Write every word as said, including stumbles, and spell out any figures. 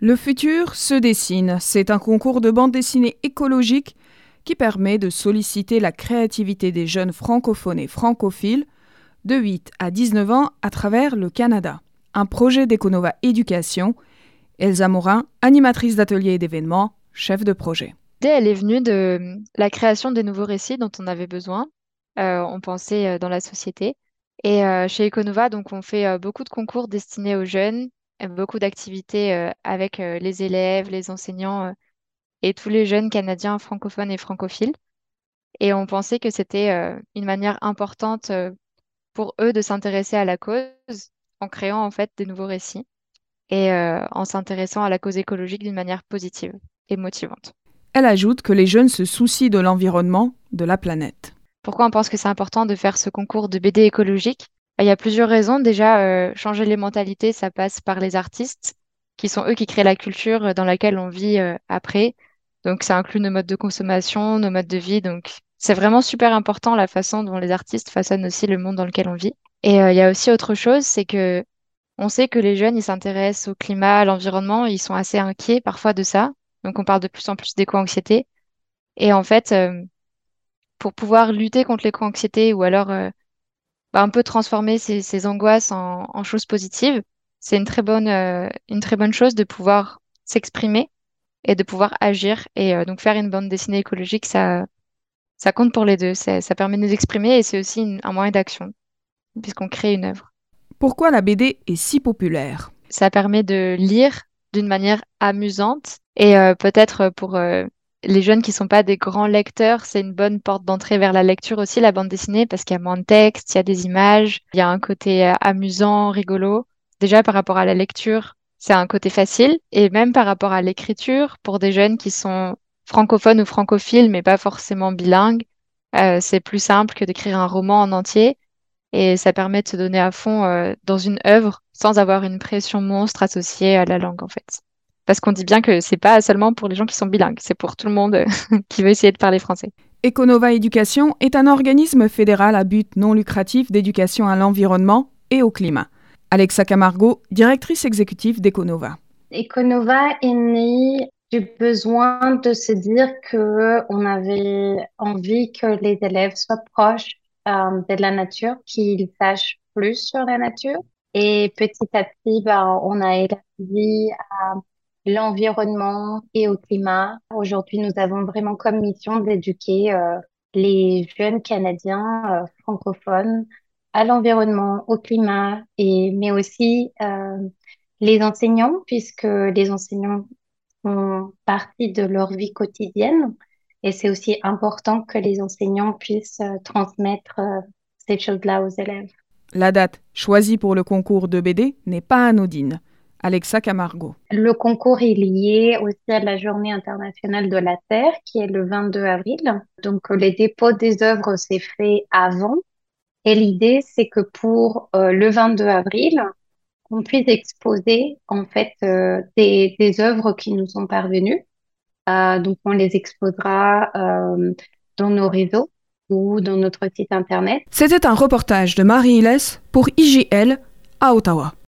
Le futur se dessine. C'est un concours de bande dessinée écologique qui permet de solliciter la créativité des jeunes francophones et francophiles de huit à dix-neuf ans à travers le Canada. Un projet d'Econova Éducation. Elsa Morin, animatrice d'ateliers et d'événements, chef de projet. L'idée, elle est venue de la création des nouveaux récits dont on avait besoin. Euh, on pensait euh, dans la société. Et euh, chez Econova, donc, on fait euh, beaucoup de concours destinés aux jeunes, euh, beaucoup d'activités euh, avec euh, les élèves, les enseignants euh, et tous les jeunes Canadiens francophones et francophiles. Et on pensait que c'était euh, une manière importante euh, pour eux de s'intéresser à la cause en créant en fait des nouveaux récits et euh, en s'intéressant à la cause écologique d'une manière positive et motivante. Elle ajoute que les jeunes se soucient de l'environnement, de la planète. Pourquoi on pense que c'est important de faire ce concours de B D écologique? Il y a plusieurs raisons. Déjà, euh, changer les mentalités, ça passe par les artistes, qui sont eux qui créent la culture dans laquelle on vit euh, après. Donc, ça inclut nos modes de consommation, nos modes de vie. Donc, c'est vraiment super important la façon dont les artistes façonnent aussi le monde dans lequel on vit. Et euh, il y a aussi autre chose, c'est que on sait que les jeunes, ils s'intéressent au climat, à l'environnement, ils sont assez inquiets parfois de ça. Donc, on parle de plus en plus d'éco-anxiété. Et en fait, euh, pour pouvoir lutter contre l'éco-anxiété ou alors euh, bah, un peu transformer ces, ces angoisses en, en choses positives, c'est une très bonne, euh, une très bonne chose de pouvoir s'exprimer et de pouvoir agir. Et euh, donc faire une bande dessinée écologique, ça, ça compte pour les deux. Ça, ça permet de nous exprimer et c'est aussi une- un moyen d'action puisqu'on crée une œuvre. Pourquoi la B D est si populaire ? Ça permet de lire d'une manière amusante et euh, peut-être pour euh, les jeunes qui sont pas des grands lecteurs, c'est une bonne porte d'entrée vers la lecture aussi, la bande dessinée, parce qu'il y a moins de texte, il y a des images, il y a un côté euh, amusant, rigolo. Déjà par rapport à la lecture, c'est un côté facile et même par rapport à l'écriture, pour des jeunes qui sont francophones ou francophiles mais pas forcément bilingues, euh, c'est plus simple que d'écrire un roman en entier et ça permet de se donner à fond euh, dans une œuvre sans avoir une pression monstre associée à la langue en fait. Parce qu'on dit bien que c'est pas seulement pour les gens qui sont bilingues, c'est pour tout le monde euh, qui veut essayer de parler français. Econova Éducation est un organisme fédéral à but non lucratif d'éducation à l'environnement et au climat. Alexa Camargo, directrice exécutive d'Econova. Econova est né du besoin de se dire que on avait envie que les élèves soient proches euh, de la nature, qu'ils sachent plus sur la nature. Et petit à petit, ben, on a élargi à l'environnement et au climat. Aujourd'hui, nous avons vraiment comme mission d'éduquer euh, les jeunes Canadiens euh, francophones à l'environnement, au climat, et mais aussi euh, les enseignants, puisque les enseignants font partie de leur vie quotidienne. Et c'est aussi important que les enseignants puissent euh, transmettre euh, ces choses-là aux élèves. La date choisie pour le concours de B D n'est pas anodine. Alexa Camargo. Le concours est lié aussi à la Journée internationale de la Terre, qui est le vingt-deux avril. Donc, euh, les dépôts des œuvres s'est fait avant. Et l'idée, c'est que pour euh, le vingt-deux avril, on puisse exposer en fait euh, des, des œuvres qui nous sont parvenues. Euh, donc, on les exposera euh, dans nos réseaux ou dans notre site internet. C'était un reportage de Marie Hilles pour I J L à Ottawa.